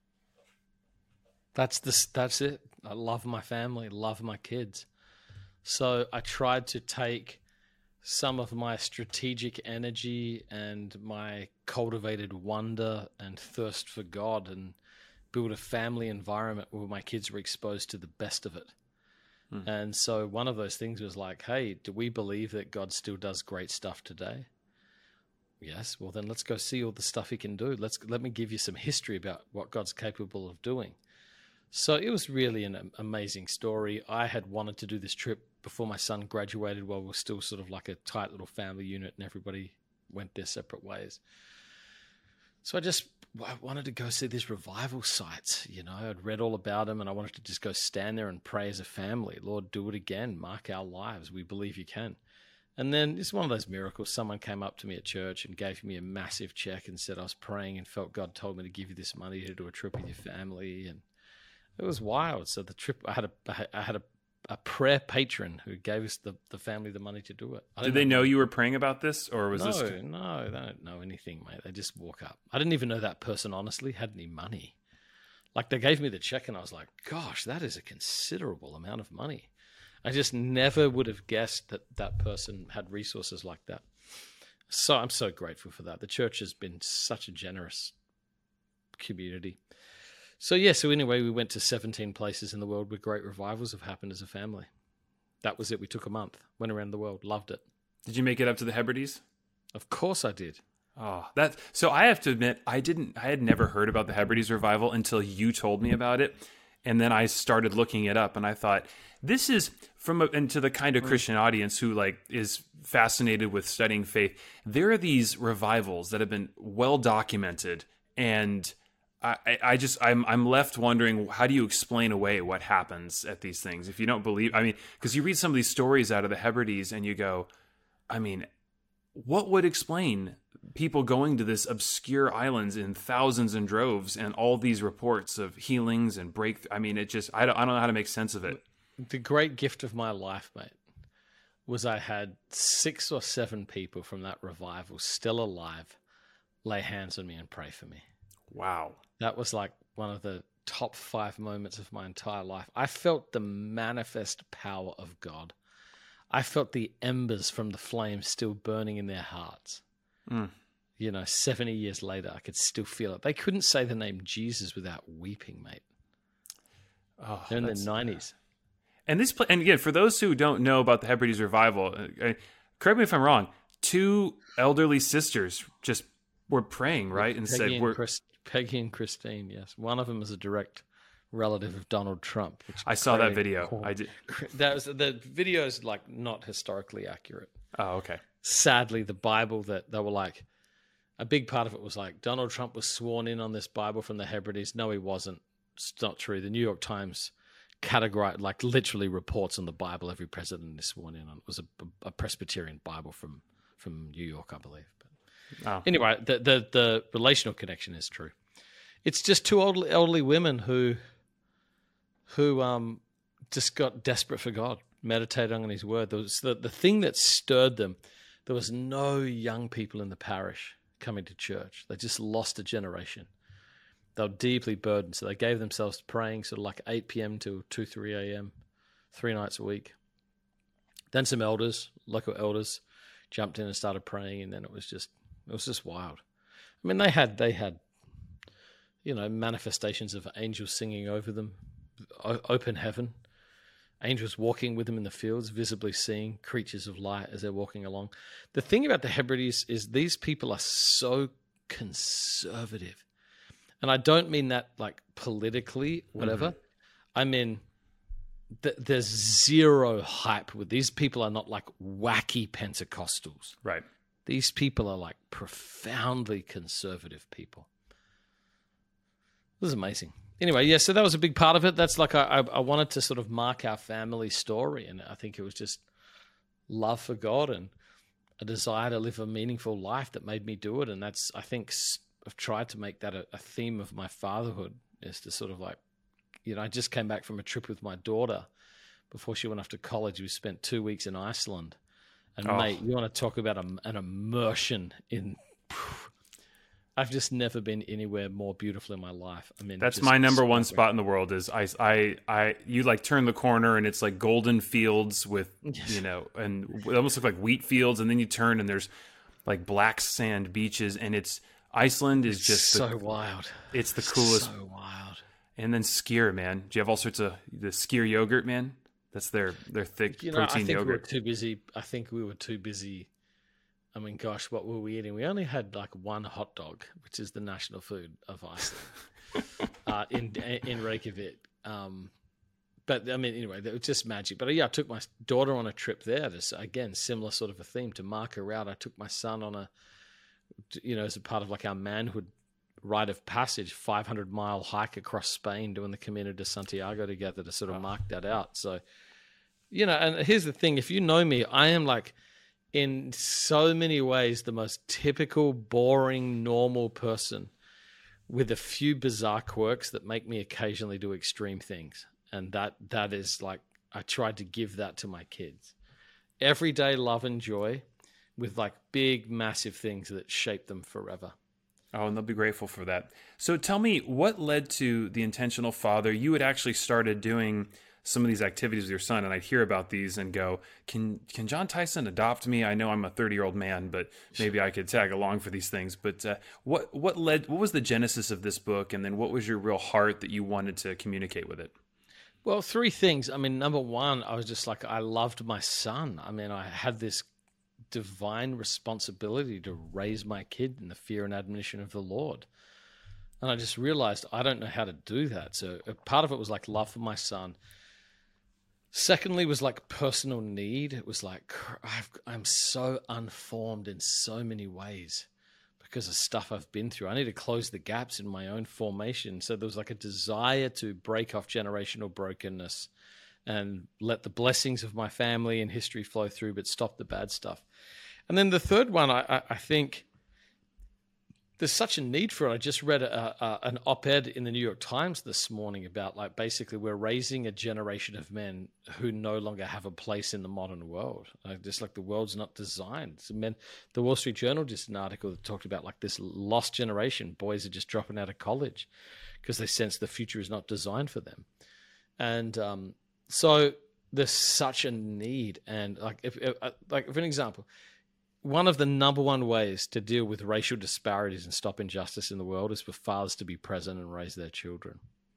That's the, that's it. I love my family, love my kids. So I tried to take some of my strategic energy and my cultivated wonder and thirst for God and build a family environment where my kids were exposed to the best of it. Hmm. And so one of those things was like, hey, do we believe that God still does great stuff today? Yes, well then let's go see all the stuff he can do. Let's let me give you some history about what God's capable of doing. So it was really an amazing story. I had wanted to do this trip before my son graduated, while we were still sort of like a tight little family unit and everybody went their separate ways. So I just I wanted to go see these revival sites. You know, I'd read all about them, and I wanted to just go stand there and pray as a family. Lord, do it again. Mark our lives. We believe you can. And then it's one of those miracles. Someone came up to me at church and gave me a massive check and said I was praying and felt God told me to give you this money to do a trip with your family. And it was wild. So the trip, I had a, I had a, a prayer patron who gave us the, the family the money to do it. Did they know you were praying about this, or was no, this? No, no, they don't know anything, mate. They just walk up. I didn't even know that person, honestly, had any money. Like, they gave me the check and I was like, gosh, that is a considerable amount of money. I just never would have guessed that that person had resources like that. So I'm so grateful for that. The church has been such a generous community. So yeah, so anyway, we went to seventeen places in the world where great revivals have happened as a family. That was it. We took a month, went around the world, loved it. Did you make it up to the Hebrides? Of course I did. Oh, that. So I have to admit, I didn't, I had never heard about the Hebrides revival until you told me about it. And then I started looking it up, and I thought, this is from a, and to the kind of Christian audience who like is fascinated with studying faith. There are these revivals that have been well documented, and I, I just I'm I'm left wondering, how do you explain away what happens at these things if you don't believe? I mean, because you read some of these stories out of the Hebrides, and you go, I mean, what would explain people going to this obscure islands in thousands and droves, and all these reports of healings and breakthrough? I mean, it just I don't I don't know how to make sense of it. The great gift of my life, mate, was I had six or seven people from that revival still alive lay hands on me and pray for me. Wow. That was like one of the top five moments of my entire life. I felt the manifest power of God. I felt the embers from the flames still burning in their hearts. Mm. You know, seventy years later, I could still feel it. They couldn't say the name Jesus without weeping, mate. Oh, They're in their nineties. And this, and again, for those who don't know about the Hebrides revival, uh, correct me if I'm wrong. Two elderly sisters just were praying, right, and Peggy said, and "We're." Chris, Peggy and Christine, yes. One of them is a direct relative of Donald Trump. Which I saw that crazy. video. I did. That was the video is like not historically accurate. Oh, okay. Sadly, the Bible that they were like, a big part of it was like Donald Trump was sworn in on this Bible from the Hebrides. No, he wasn't. It's not true. The New York Times categorized, like literally reports on the Bible every president is sworn in on. It was a, a Presbyterian Bible from, from New York, I believe. But Oh. anyway, the, the the relational connection is true. It's just two old, elderly women who who um just got desperate for God, meditating on His Word. There was the, the thing that stirred them. There was no young people in the parish coming to church. They just lost a generation. They were deeply burdened, so they gave themselves to praying, sort of like eight p.m. to two, three a.m., three nights a week. Then some elders, local elders, jumped in and started praying, and then it was just it was just wild. I mean, they had they had, you know, manifestations of angels singing over them, o- open heaven, angels walking with them in the fields, visibly seeing creatures of light as they're walking along. The thing about the Hebrides is these people are so conservative. And I don't mean that like politically, whatever. Mm-hmm. I mean, th- there's zero hype with these people are not like wacky Pentecostals. Right. These people are like profoundly conservative people. This is amazing. Anyway, yeah, so that was a big part of it. That's like I, I, I wanted to sort of mark our family story. And I think it was just love for God and a desire to live a meaningful life that made me do it. And that's, I think, I've tried to make that a, a theme of my fatherhood, is to sort of like, you know, I just came back from a trip with my daughter before she went off to college. We spent two weeks in Iceland. And oh. mate, you want to talk about a, an immersion in, I've just never been anywhere more beautiful in my life. I mean, that's my number one spot in the world is I, I, I, you like turn the corner and it's like golden fields with, yes. you know, and it almost look like wheat fields. And then you turn and there's like black sand beaches and it's, Iceland is just so the, wild. It's the coolest. So wild. And then skyr, man. Do you have all sorts of the skyr yogurt, man? That's their their thick you know, protein I think yogurt. We were too busy. I think we were too busy. I mean, gosh, what were we eating? We only had like one hot dog, which is the national food of Iceland, uh, in in Reykjavik. Um, but I mean, anyway, it was just magic. But yeah, I took my daughter on a trip there. This again, similar sort of a theme to mark her out. I took my son on a. You know, as a part of like our manhood rite of passage, five hundred mile hike across Spain, doing the Camino de Santiago together to sort of oh. mark that out. So, you know, and here's the thing. If you know me, I am like in so many ways the most typical, boring, normal person with a few bizarre quirks that make me occasionally do extreme things. And that that is like, I tried to give that to my kids. Everyday love and joy, with like big, massive things that shape them forever. Oh, and they'll be grateful for that. So tell me, what led to the Intentional Father? You had actually started doing some of these activities with your son, and I'd hear about these and go, can can Jon Tyson adopt me? I know I'm a thirty-year-old man, but maybe I could tag along for these things. But uh, what what led? What was the genesis of this book, and then what was your real heart that you wanted to communicate with it? Well, three things. I mean, number one, I was just like, I loved my son. I mean, I had this divine responsibility to raise my kid in the fear and admonition of the Lord. And I just realized I don't know how to do that. So a part of it was like love for my son. Secondly was like personal need. It was like, I've, I'm so unformed in so many ways because of stuff I've been through. I need to close the gaps in my own formation. So there was like a desire to break off generational brokenness and let the blessings of my family and history flow through, but stop the bad stuff. And then the third one, I, I think, there's such a need for it. I just read a, a, an op-ed in the New York Times this morning about like basically we're raising a generation of men who no longer have a place in the modern world. Like, just like the world's not designed. So men, the Wall Street Journal just an article that talked about like this lost generation. Boys are just dropping out of college because they sense the future is not designed for them. And um, so there's such a need. And like if, if like for an example, one of the number one ways to deal with racial disparities and stop injustice in the world is for fathers to be present and raise their children.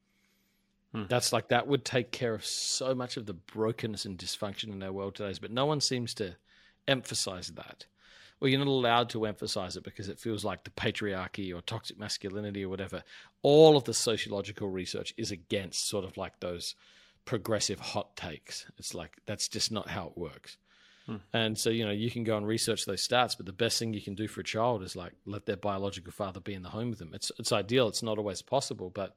Hmm. That's like, that would take care of so much of the brokenness and dysfunction in our world today, but no one seems to emphasize that. Well, you're not allowed to emphasize it because it feels like the patriarchy or toxic masculinity or whatever. All of the sociological research is against sort of like those progressive hot takes. It's like, that's just not how it works. Hmm. And so, you know, you can go and research those stats, but the best thing you can do for a child is like let their biological father be in the home with them. It's it's ideal. It's not always possible, but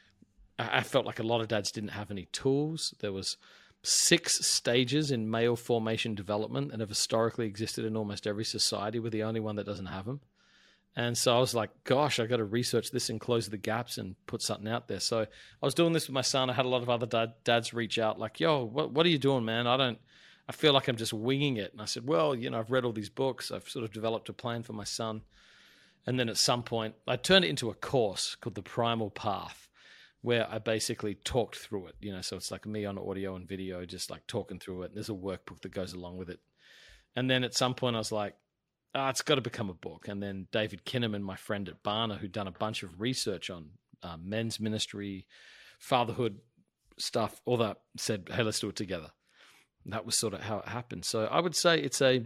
I, I felt like a lot of dads didn't have any tools. There was six stages in male formation development and have historically existed in almost every society. We're the only one that doesn't have them. And so I was like, gosh, I got to research this and close the gaps and put something out there. So I was doing this with my son. I had a lot of other dad, dads reach out like, yo, what what are you doing, man? I don't, I feel like I'm just winging it. And I said, well, you know, I've read all these books. I've sort of developed a plan for my son. And then at some point, I turned it into a course called The Primal Path, where I basically talked through it. You know, so it's like me on audio and video, just like talking through it. And there's a workbook that goes along with it. And then at some point I was like, ah, it's got to become a book. And then David Kinnaman, my friend at Barna, who'd done a bunch of research on uh, men's ministry, fatherhood stuff, all that, said, hey, let's do it together. That was sort of how it happened. So I would say it's a,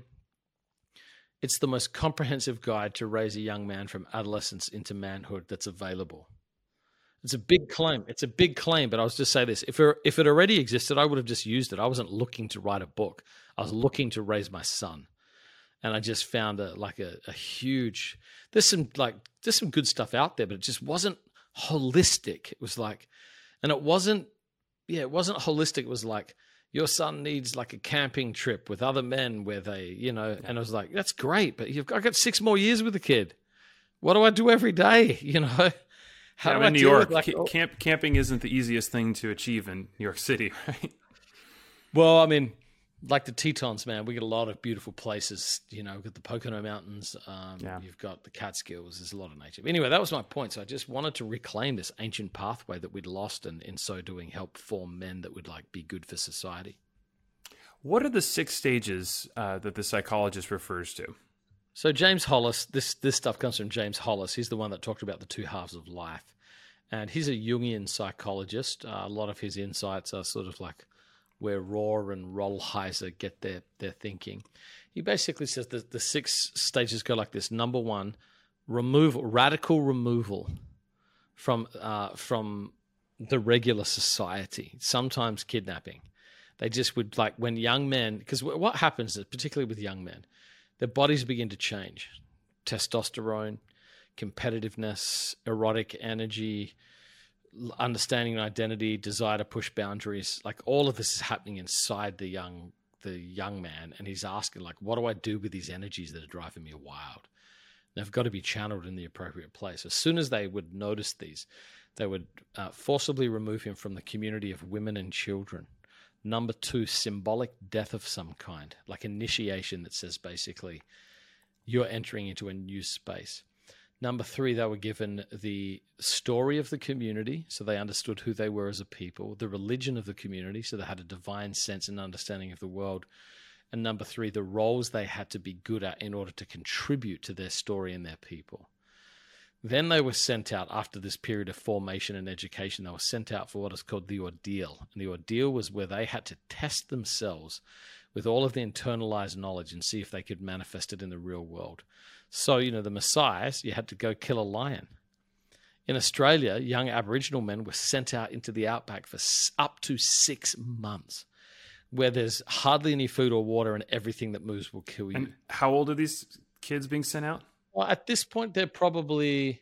it's the most comprehensive guide to raise a young man from adolescence into manhood that's available. It's a big claim. It's a big claim, but I was just say this. If it, if it already existed, I would have just used it. I wasn't looking to write a book. I was looking to raise my son. And I just found a, like a, a huge, there's some like, there's some good stuff out there, but it just wasn't holistic. It was like, and it wasn't, yeah, it wasn't holistic. It was like, your son needs like a camping trip with other men where they, you know, and I was like, that's great, but you've got, I got six more years with the kid. What do I do every day? You know, how yeah, do I in New York, like, ca- camp, camping isn't the easiest thing to achieve in New York City, right? Well, I mean, like the Tetons, man, we got a lot of beautiful places. You know, we've got the Pocono Mountains. Um, yeah. You've got the Catskills. There's a lot of nature. But anyway, that was my point. So I just wanted to reclaim this ancient pathway that we'd lost, and in so doing, help form men that would like be good for society. What are the six stages uh, that the psychologist refers to? So James Hollis, this this stuff comes from James Hollis. He's the one that talked about the two halves of life, and he's a Jungian psychologist. Uh, a lot of his insights are sort of like where Rohr and Rollheiser get their, their thinking. He basically says that the six stages go like this. Number one, removal, radical removal from uh, from the regular society, sometimes kidnapping. They just would like when young men, because what happens is, particularly with young men, their bodies begin to change. Testosterone, competitiveness, erotic energy, understanding identity, desire to push boundaries, like all of this is happening inside the young the young man, and he's asking like, what do I do with these energies that are driving me wild? They've got to be channeled in the appropriate place. As soon as they would notice these, they would uh, forcibly remove him from the community of women and children. Number two, symbolic death of some kind, like initiation that says basically you're entering into a new space. Number three, they were given the story of the community, so they understood who they were as a people, the religion of the community, so they had a divine sense and understanding of the world. And number three, the roles they had to be good at in order to contribute to their story and their people. Then they were sent out after this period of formation and education. They were sent out for what is called the ordeal. And the ordeal was where they had to test themselves with all of the internalized knowledge and see if they could manifest it in the real world. So, you know, the Messiahs, you had to go kill a lion. In Australia, young Aboriginal men were sent out into the outback for up to six months, where there's hardly any food or water and everything that moves will kill you. And how old are these kids being sent out? Well, at this point, they're probably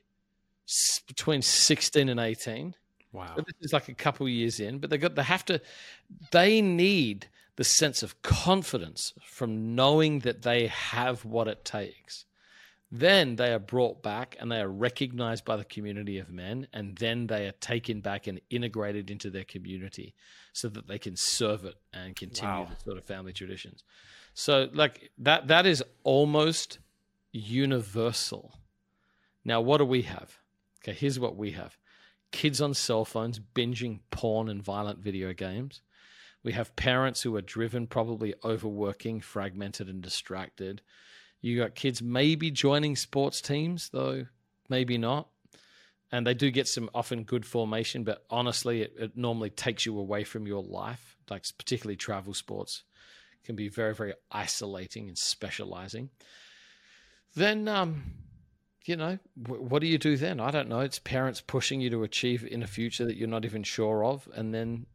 between sixteen and eighteen. Wow. So this is like a couple of years in, but they got they have to, they need the sense of confidence from knowing that they have what it takes. Then they are brought back and they are recognized by the community of men, and then they are taken back and integrated into their community so that they can serve it and continue Wow. the sort of family traditions. So like that that is almost universal. Now, what do we have? Okay, here's what we have. Kids on cell phones binging porn and violent video games. We have parents who are driven, probably overworking, fragmented and distracted. You got kids maybe joining sports teams, though maybe not. And they do get some often good formation, but honestly, it, it normally takes you away from your life. Like particularly travel sports can be very, very isolating and specializing. Then, um, you know, w- what do you do then? I don't know. It's parents pushing you to achieve in a future that you're not even sure of. And then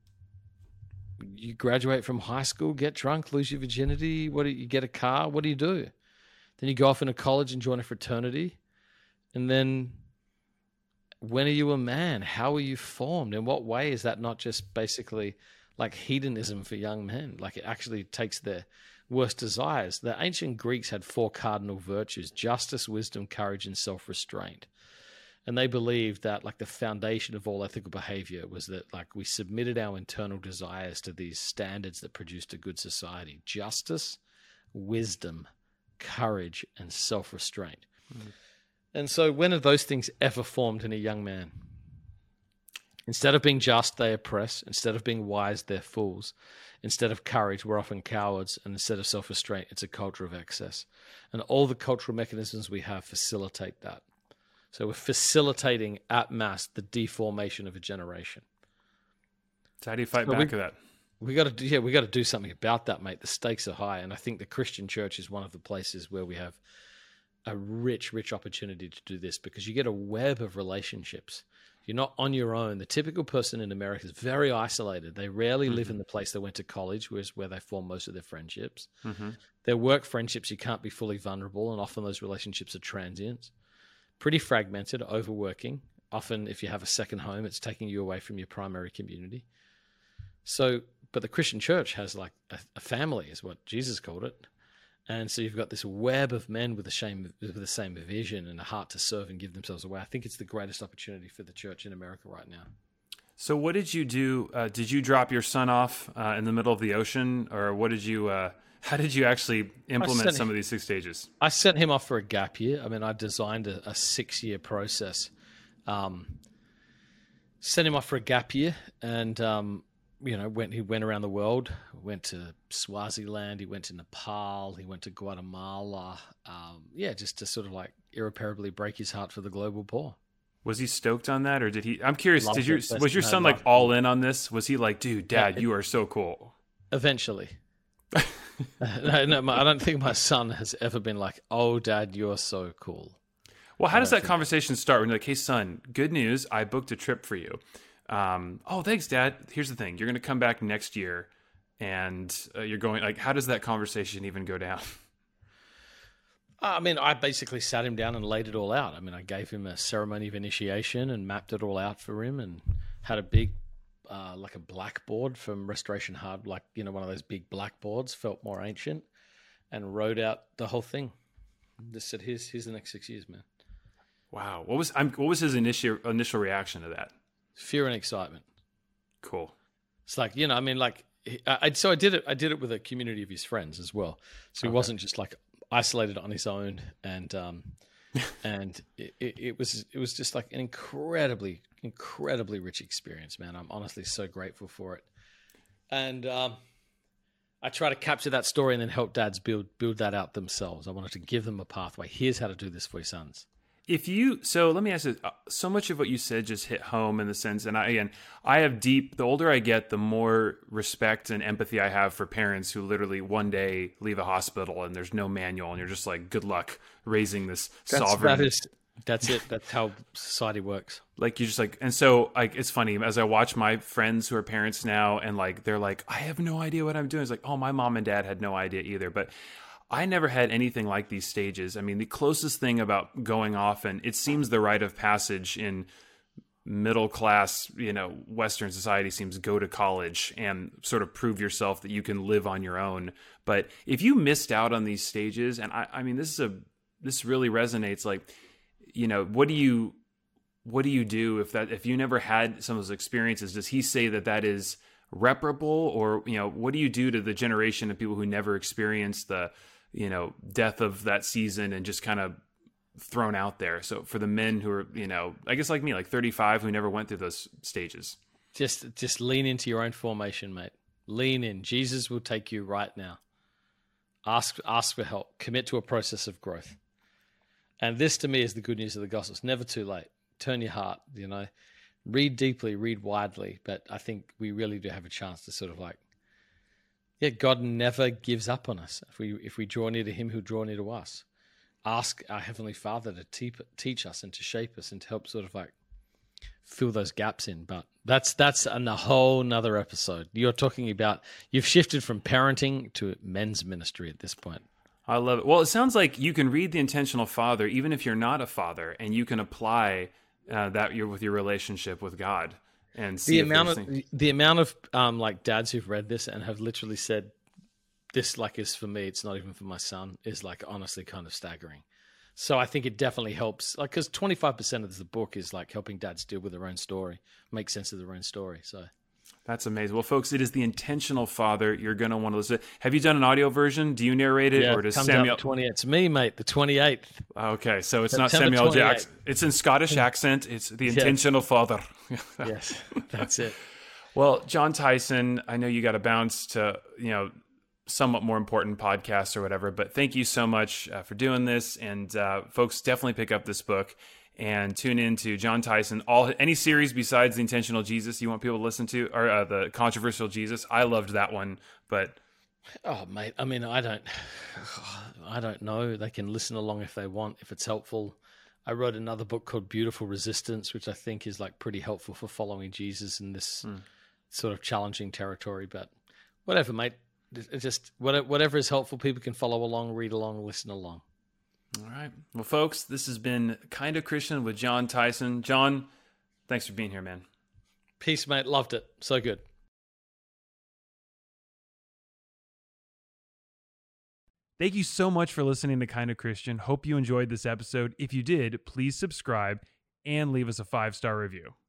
you graduate from high school, get drunk, lose your virginity. What do you get a car? What do you do? Then you go off into college and join a fraternity. And then when are you a man? How are you formed? In what way is that not just basically like hedonism for young men? Like it actually takes their worst desires. The ancient Greeks had four cardinal virtues: justice, wisdom, courage, and self-restraint. And they believed that like the foundation of all ethical behavior was that like we submitted our internal desires to these standards that produced a good society: justice, wisdom, courage, and self-restraint. Mm. And so when are those things ever formed in a young man? Instead of being just, they oppress. Instead of being wise, they're fools. Instead of courage, we're often cowards. And instead of self-restraint, it's a culture of excess. And all the cultural mechanisms we have facilitate that. So we're facilitating at mass the deformation of a generation. So how do you fight so back we, with that? We got to do, yeah, we got to do something about that, mate. The stakes are high, and I think the Christian church is one of the places where we have a rich, rich opportunity to do this, because you get a web of relationships. You're not on your own. The typical person in America is very isolated. They rarely mm-hmm. live in the place they went to college, which is where they form most of their friendships. Mm-hmm. Their work friendships, you can't be fully vulnerable, and often those relationships are transient. Pretty fragmented, overworking. Often, if you have a second home, it's taking you away from your primary community. So, but the Christian church has like a, a family, is what Jesus called it. And so you've got this web of men with the same with the same vision and a heart to serve and give themselves away. I think it's the greatest opportunity for the church in America right now. So what did you do? Uh, did you drop your son off uh, in the middle of the ocean, or what did you? Uh, how did you actually implement some him, of these six stages? I sent him off for a gap year. I mean, I designed a, a six-year process. Um, sent him off for a gap year, and um, you know, went he went around the world. Went to Swaziland. He went to Nepal. He went to Guatemala. Um, yeah, just to sort of like irreparably break his heart for the global poor. Was he stoked on that, or did he? I'm curious. Loved did your it. was your son like all in on this? Was he like, dude, Dad, yeah, it, you are so cool? Eventually. no, no, my, I don't think my son has ever been like, "Oh, Dad, you're so cool." Well, how does that conversation start? When you're like, "Hey, son, good news! I booked a trip for you." Um, oh, thanks, Dad. Here's the thing: you're going to come back next year, and uh, you're going. Like, how does that conversation even go down? I mean, I basically sat him down and laid it all out. I mean, I gave him a ceremony of initiation and mapped it all out for him, and had a big, uh, like a blackboard from Restoration Hard, like, you know, one of those big blackboards, felt more ancient, and wrote out the whole thing. Just said, "Here's here's the next six years, man." Wow, what was I'm, what was his initial initial reaction to that? Fear and excitement. Cool. It's like, you know, I mean, like, I, so I did it. I did it with a community of his friends as well. So he okay. wasn't just like isolated on his own, and um, and it, it, it was it was just like an incredibly, incredibly rich experience, man. I'm honestly so grateful for it, and um, I try to capture that story and then help dads build build that out themselves. I wanted to give them a pathway. Here's how to do this for your sons. If you, so let me ask you, so much of what you said just hit home in the sense, and I, again, I have deep, the older I get, the more respect and empathy I have for parents who literally one day leave a hospital and there's no manual and you're just like, good luck raising this that's, sovereign. That is, that's it. That's how society works. Like you just like, and so like, it's funny as I watch my friends who are parents now and like, they're like, I have no idea what I'm doing. It's like, oh, my mom and dad had no idea either. But I never had anything like these stages. I mean, the closest thing about going off, and it seems the rite of passage in middle class, you know, Western society seems go to college and sort of prove yourself that you can live on your own. But if you missed out on these stages, and I, I mean, this is a this really resonates. Like, you know, what do you, what do you do if that, if you never had some of those experiences? Does he say that that is reparable, or, you know, what do you do to the generation of people who never experienced the, you know, death of that season and just kind of thrown out there? So for the men who are, you know, I guess like me, like thirty-five, who never went through those stages. Just, just lean into your own formation, mate. Lean in. Jesus will take you right now. Ask, ask for help. Commit to a process of growth. And this to me is the good news of the gospel. It's never too late. Turn your heart, you know, read deeply, read widely. But I think we really do have a chance to sort of like, yeah, God never gives up on us. If we, if we draw near to him, he'll draw near to us. Ask our Heavenly Father to te- teach us and to shape us and to help sort of like fill those gaps in. But that's that's a whole nother episode. You're talking about, you've shifted from parenting to men's ministry at this point. I love it. Well, it sounds like you can read The Intentional Father even if you're not a father, and you can apply uh, that you're with your relationship with God and see the if amount of things... the amount of um, like dads who've read this and have literally said, this like is for me, it's not even for my son, is like honestly kind of staggering. So I think it definitely helps, like, because twenty-five percent of the book is like helping dads deal with their own story, make sense of their own story. So that's amazing. Well, folks, it is The Intentional Father. You're going to want to listen. Have you done an audio version? Do you narrate it, yeah, or does it comes Samuel? Out the twenty-eighth. It's me, mate. The twenty-eighth. Okay, so it's September not Samuel L. twenty-eighth. Jackson. It's in Scottish accent. It's The Intentional yes. Father. Yes, that's it. Well, Jon Tyson, I know you got to bounce to, you know, somewhat more important podcasts or whatever, but thank you so much uh, for doing this. And uh, folks, definitely pick up this book and tune in to Jon Tyson. All any series besides The Intentional Jesus you want people to listen to, or uh, The Controversial Jesus. I loved that one, but oh, mate, I mean, I don't, I don't know. They can listen along if they want, if it's helpful. I wrote another book called Beautiful Resistance, which I think is like pretty helpful for following Jesus in this mm. sort of challenging territory. But whatever, mate. It's just whatever is helpful, people can follow along, read along, listen along. All right. Well, folks, this has been Kind of Christian with Jon Tyson. Jon, thanks for being here, man. Peace, mate. Loved it. So good. Thank you so much for listening to Kind of Christian. Hope you enjoyed this episode. If you did, please subscribe and leave us a five-star review.